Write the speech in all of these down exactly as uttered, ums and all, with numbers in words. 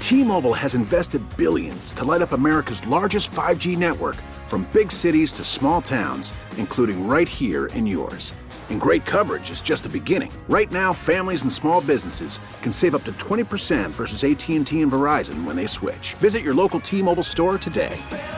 T-Mobile has invested billions to light up America's largest five G network, from big cities to small towns, including right here in yours. And great coverage is just the beginning. Right now, families and small businesses can save up to twenty percent versus A T and T and Verizon when they switch. Visit your local T-Mobile store today.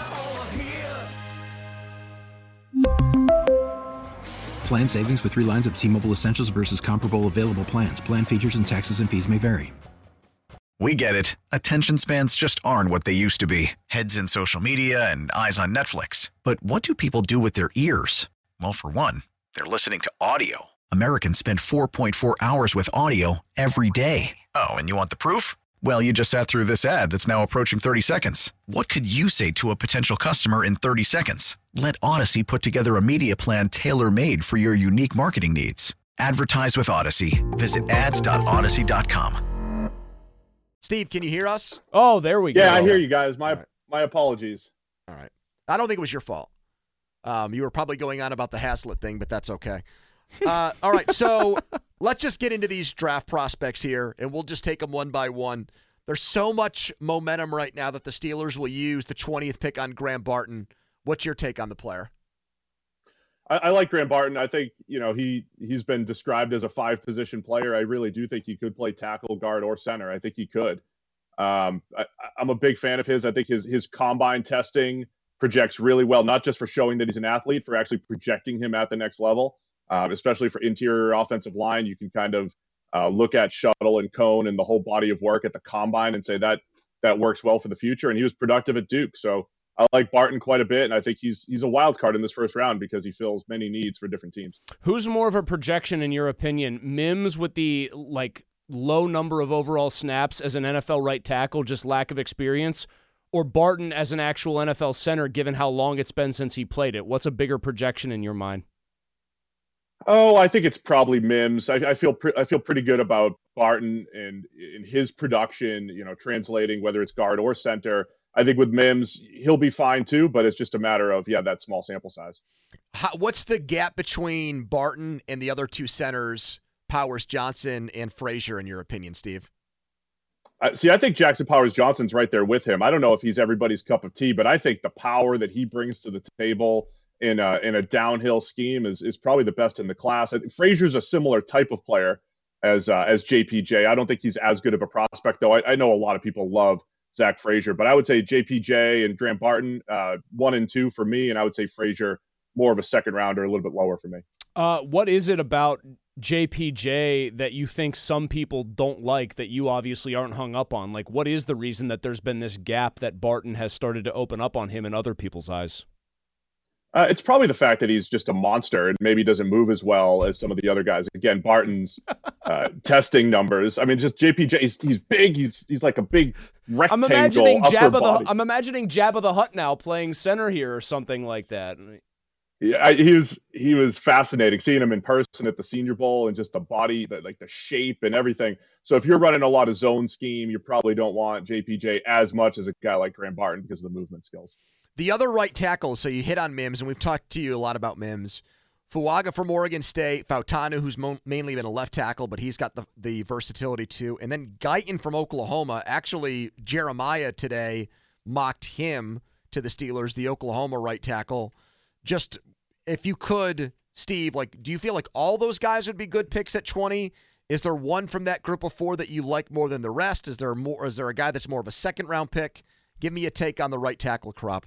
Plan savings with three lines of T-Mobile Essentials versus comparable available plans. Plan features and taxes and fees may vary. We get it. Attention spans just aren't what they used to be. Heads in social media and eyes on Netflix. But what do people do with their ears? Well, for one, they're listening to audio. Americans spend four point four hours with audio every day. Oh, and you want the proof? Well, you just sat through this ad that's now approaching thirty seconds. What could you say to a potential customer in thirty seconds? Let Odyssey put together a media plan tailor-made for your unique marketing needs. Advertise with Odyssey. Visit ads dot odyssey dot com. Steve, can you hear us? Oh, there we yeah, go. Yeah, I hear you guys. My right. my apologies. All right. I don't think it was your fault. Um, you were probably going on about the Haslett thing, but that's okay. Uh, all right, so let's just get into these draft prospects here, and we'll just take them one by one. There's so much momentum right now that the Steelers will use the twentieth pick on Graham Barton. What's your take on the player? I, I like Graham Barton. I think, you know, he, he's been described as a five-position player. I really do think he could play tackle, guard, or center. I think he could. Um, I, I'm a big fan of his. I think his his combine testing projects really well, not just for showing that he's an athlete, for actually projecting him at the next level, um, especially for interior offensive line. You can kind of uh, look at Shuttle and Cone and the whole body of work at the combine and say that that works well for the future. And he was productive at Duke. So I like Barton quite a bit, and I think he's he's a wild card in this first round because he fills many needs for different teams. Who's more of a projection in your opinion? Mims with the like low number of overall snaps as an N F L right tackle, just lack of experience, or Barton as an actual N F L center given how long it's been since he played it? What's a bigger projection in your mind? Oh, I think it's probably Mims. I, I feel pre- I feel pretty good about Barton and in his production, you know, translating whether it's guard or center. I think with Mims, he'll be fine too, but it's just a matter of, yeah, that small sample size. How, what's the gap between Barton and the other two centers, Powers Johnson and Frazier, in your opinion, Steve? Uh, see, I think Jackson Powers Johnson's right there with him. I don't know if he's everybody's cup of tea, but I think the power that he brings to the table in a, in a downhill scheme is is probably the best in the class. I think Frazier's a similar type of player as uh, as J P J. I don't think he's as good of a prospect, though. I, I know a lot of people love Zach Frazier, but I would say J P J and Graham Barton, uh, one and two for me, and I would say Frazier more of a second rounder, a little bit lower for me. Uh, what is it about J P J that you think some people don't like that you obviously aren't hung up on? Like, what is the reason that there's been this gap that Barton has started to open up on him in other people's eyes? Uh, it's probably the fact that he's just a monster and maybe doesn't move as well as some of the other guys. Again, Barton's uh, testing numbers. I mean, just J P J. He's, he's big. He's he's like a big rectangle. I'm imagining upper Jabba body. the I'm imagining Jabba the Hutt now playing center here or something like that. Yeah, I, he was he was fascinating seeing him in person at the Senior Bowl and just the body, the, like the shape and everything. So if you're running a lot of zone scheme, you probably don't want J P J as much as a guy like Graham Barton because of the movement skills. The other right tackle, so you hit on Mims, and we've talked to you a lot about Mims. Fuaga from Oregon State, Fautanu, who's mo- mainly been a left tackle, but he's got the, the versatility too. And then Guyton from Oklahoma. Actually, Jeremiah today mocked him to the Steelers, the Oklahoma right tackle. Just, if you could, Steve, like, do you feel like all those guys would be good picks at twenty? Is there one from that group of four that you like more than the rest? Is there more? Is there a guy that's more of a second-round pick? Give me a take on the right tackle crop.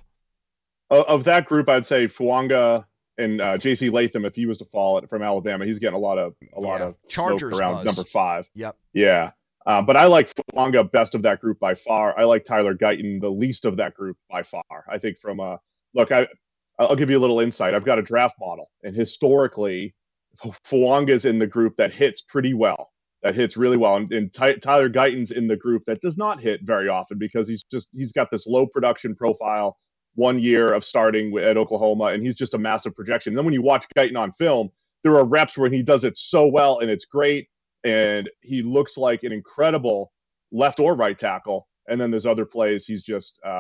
Of that group, I'd say Fuanga and uh, J C Latham, if he was to fall from Alabama, he's getting a lot of a lot yeah. of Chargers around buzz. number five. Yep. Yeah, uh, but I like Fuanga best of that group by far. I like Tyler Guyton the least of that group by far. I think from a look, I I'll give you a little insight. I've got a draft model, and historically, Fuanga's in the group that hits pretty well. That hits really well, and, and Ty, Tyler Guyton's in the group that does not hit very often because he's just he's got this low production profile. One year of starting at Oklahoma, and he's just a massive projection. And then when you watch Guyton on film, there are reps where he does it so well, and it's great, and he looks like an incredible left or right tackle. And then there's other plays he's just uh,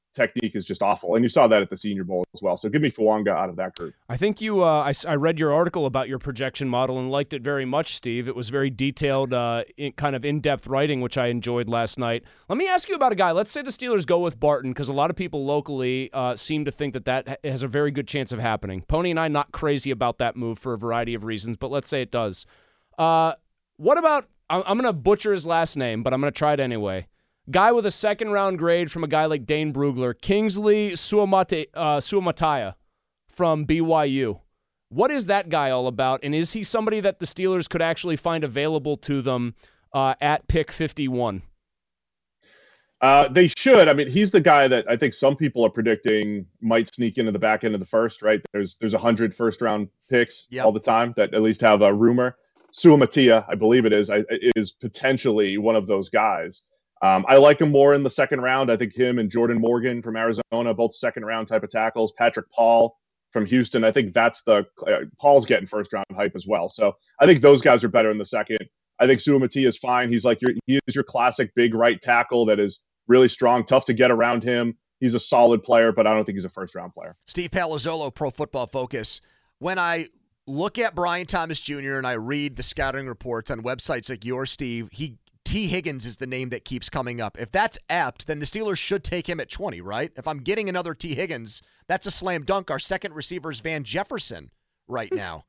technique is just awful. And you saw that at the Senior Bowl as well. So give me Fuanga out of that group. I think you, uh, I, I read your article about your projection model and liked it very much, Steve. It was very detailed, uh, in, kind of in-depth writing, which I enjoyed last night. Let me ask you about a guy. Let's say the Steelers go with Barton, because a lot of people locally uh, seem to think that that has a very good chance of happening. Pony and I not crazy about that move for a variety of reasons, but let's say it does. Uh, what about, I'm, I'm going to butcher his last name, but I'm going to try it anyway. Guy with a second-round grade from a guy like Dane Brugler, Kingsley Suamate, uh, Suamataia from B Y U. What is that guy all about, and is he somebody that the Steelers could actually find available to them uh, at pick fifty-one? Uh, they should. I mean, he's the guy that I think some people are predicting might sneak into the back end of the first, right? There's there's one hundred first-round picks yep. all the time that at least have a rumor. Suamataia, I believe it is, is potentially one of those guys. Um, I like him more in the second round. I think him and Jordan Morgan from Arizona, both second round type of tackles. Patrick Paul from Houston. I think that's the uh, Paul's getting first round hype as well. So I think those guys are better in the second. I think Suamataia is fine. He's like your, he is your classic big right tackle that is really strong, tough to get around him. He's a solid player, but I don't think he's a first round player. Steve Palazzolo, Pro Football Focus. When I look at Brian Thomas Junior and I read the scouting reports on websites like yours, Steve, he T. Higgins is the name that keeps coming up. If that's apt, then the Steelers should take him at twenty, right? If I'm getting another T. Higgins, that's a slam dunk. Our second receiver is Van Jefferson right now.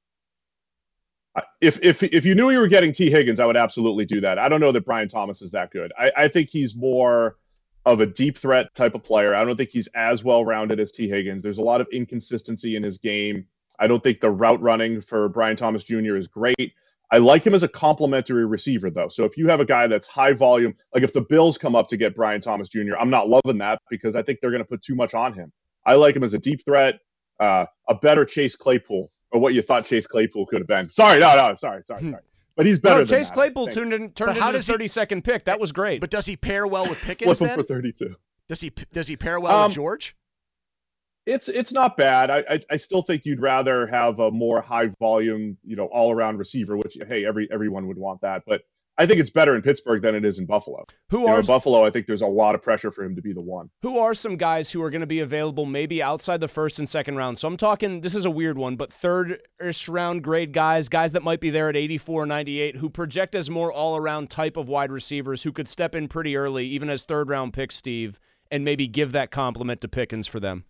If if if you knew you were getting T. Higgins, I would absolutely do that. I don't know that Brian Thomas is that good. I, I think he's more of a deep threat type of player. I don't think he's as well-rounded as T. Higgins. There's a lot of inconsistency in his game. I don't think the route running for Brian Thomas Junior is great. I like him as a complementary receiver, though. So if you have a guy that's high volume, like if the Bills come up to get Brian Thomas Junior, I'm not loving that because I think they're going to put too much on him. I like him as a deep threat, uh, a better Chase Claypool, or what you thought Chase Claypool could have been. Sorry, no, no, sorry, sorry, sorry. But he's better no, than Chase that. Claypool turned, in, turned into the thirty-second pick. That was great. But does he pair well with Pickens Flip then? him for thirty-two. Does he does he pair well um, with George? It's it's not bad. I, I I still think you'd rather have a more high volume, you know, all around receiver. Which hey, every everyone would want that. But I think it's better in Pittsburgh than it is in Buffalo. Who you are know, in Buffalo? I think there's a lot of pressure for him to be the one. Who are some guys who are going to be available maybe outside the first and second round? So I'm talking. This is a weird one, but third-ish round grade guys, guys that might be there at eighty-four, ninety-eight, who project as more all around type of wide receivers who could step in pretty early, even as third round picks, Steve, and maybe give that compliment to Pickens for them.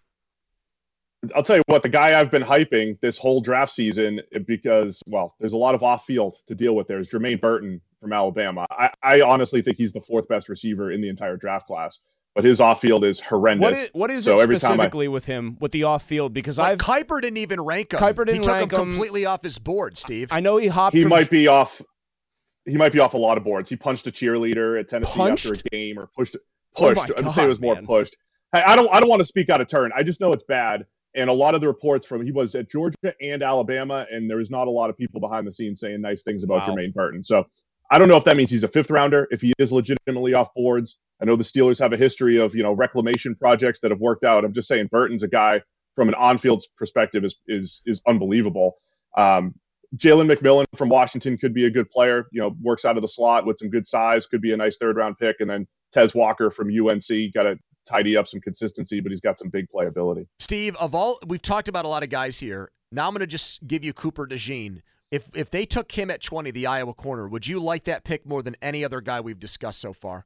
I'll tell you what, the guy I've been hyping this whole draft season because, well, there's a lot of off-field to deal with there is Jermaine Burton from Alabama. I, I honestly think he's the fourth best receiver in the entire draft class, but his off-field is horrendous. What is, what is so it every specifically time I, with him, with the off-field? Because like I've Kuiper didn't even rank him. Kuiper didn't he took rank him him completely off his board, Steve. I know he hopped He from might be off He might be off a lot of boards. He punched a cheerleader at Tennessee punched? after a game or pushed Oh pushed. my I'm God, saying it was more man. pushed. Hey, I don't I don't want to speak out of turn. I just know it's bad. And a lot of the reports from he was at Georgia and Alabama, and there was not a lot of people behind the scenes saying nice things about Wow. Jermaine Burton. So I don't know if that means he's a fifth rounder, if he is legitimately off boards. I know the Steelers have a history of, you know, reclamation projects that have worked out. I'm just saying Burton's a guy from an on-field perspective is is is unbelievable. Um, Jalen McMillan from Washington could be a good player, you know, works out of the slot with some good size, could be a nice third round pick. And then Tez Walker from U N C, got to tidy up some consistency, but he's got some big playability. Steve, of all we've talked about a lot of guys here. Now I'm going to just give you Cooper DeJean. If if they took him at twenty, the Iowa corner, would you like that pick more than any other guy we've discussed so far?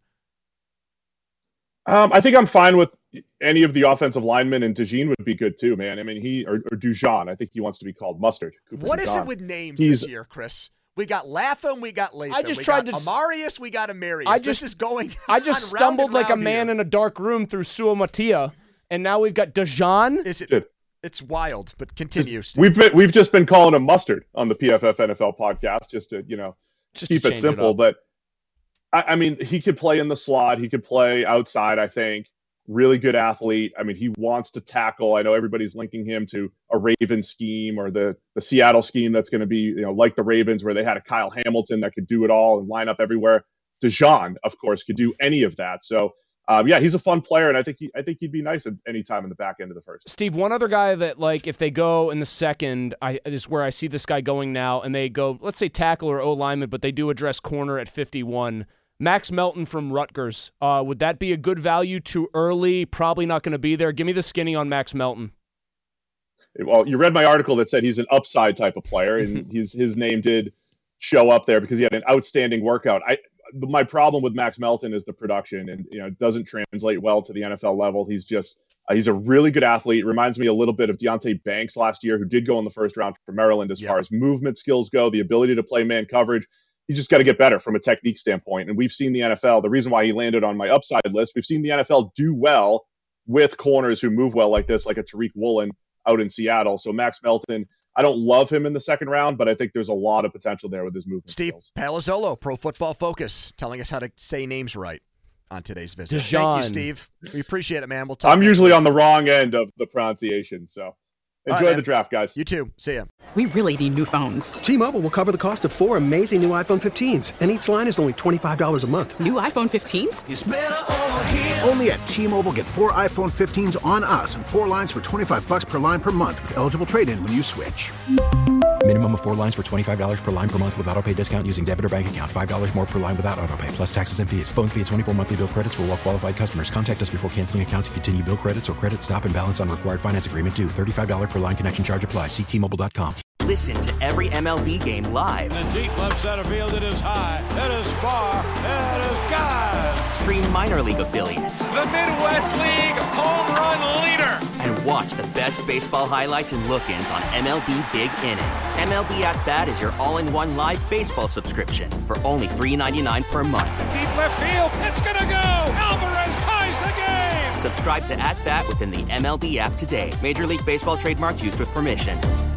Um, I think I'm fine with any of the offensive linemen, and DeJean would be good too, man. I mean, he or, or Dujon, I think he wants to be called Mustard. Cooper What is Dujon. it with names He's- this year, Chris? We got Latham, we got Latham. I just we tried got to- Amarius, we got Amarius. I this just- is going. I just on round stumbled and like a round man here. in a dark room through Suamataia, and now we've got Dejan. Is it? Good. It's wild, but continue. Steve. We've been, we've just been calling him Mustard on the P F F N F L podcast just to, you know, Just keep to it change simple. up. But I, I mean, he could play in the slot. He could play outside, I think. Really good athlete. I mean, he wants to tackle. I know everybody's linking him to a Ravens scheme or the, the Seattle scheme that's going to be, you know, like the Ravens where they had a Kyle Hamilton that could do it all and line up everywhere. Dejan, of course, could do any of that. So, um, yeah, he's a fun player, and I think he, I think he'd be nice at any time in the back end of the first. Steve, one other guy that, like, if they go in the second, I is where I see this guy going now, and they go, let's say tackle or O lineman, but they do address corner at fifty-one. Max Melton from Rutgers. Uh, would that be a good value too early? Probably not going to be there. Give me the skinny on Max Melton. Well, you read my article that said he's an upside type of player, and his his name did show up there because he had an outstanding workout. I my problem with Max Melton is the production, and you know it doesn't translate well to the N F L level. He's just uh, he's a really good athlete. Reminds me a little bit of Deonte Banks last year, who did go in the first round for Maryland. As yep. far as movement skills go, the ability to play man coverage, you just got to get better from a technique standpoint. And we've seen the N F L. The reason why he landed on my upside list, we've seen the N F L do well with corners who move well like this, like a Tariq Woolen out in Seattle. So Max Melton, I don't love him in the second round, but I think there's a lot of potential there with his movement Steve skills. Palazzolo, Pro Football Focus, telling us how to say names right on today's visit. Dijon. Thank you, Steve. We appreciate it, man. We'll talk. I'm usually week. on the wrong end of the pronunciation, so enjoy right, the draft, guys. You too. See ya. We really need new phones. T-Mobile will cover the cost of four amazing new iPhone fifteens, and each line is only twenty-five dollars a month. New iPhone fifteens? It's better over here. Only at T-Mobile, get four iPhone fifteens on us and four lines for twenty-five dollars per line per month with eligible trade-in when you switch. Minimum of four lines for twenty-five dollars per line per month with autopay discount using debit or bank account. five dollars more per line without autopay, plus taxes and fees. Phone fee at twenty-four monthly bill credits for well-qualified customers. Contact us before canceling account to continue bill credits or credit stop and balance on required finance agreement due. thirty-five dollars per line connection charge applies. See T Mobile dot com. Listen to every M L B game live. In the deep left center field, it is high, it is far, it is gone. Stream minor league affiliates. The Midwest League home run leader. And watch the best baseball highlights and look-ins on M L B Big Inning. M L B At Bat is your all-in-one live baseball subscription for only three dollars and ninety-nine cents per month. Deep left field, it's gonna go. Alvarez ties the game. Subscribe to At Bat within the M L B app today. Major League Baseball trademarks used with permission.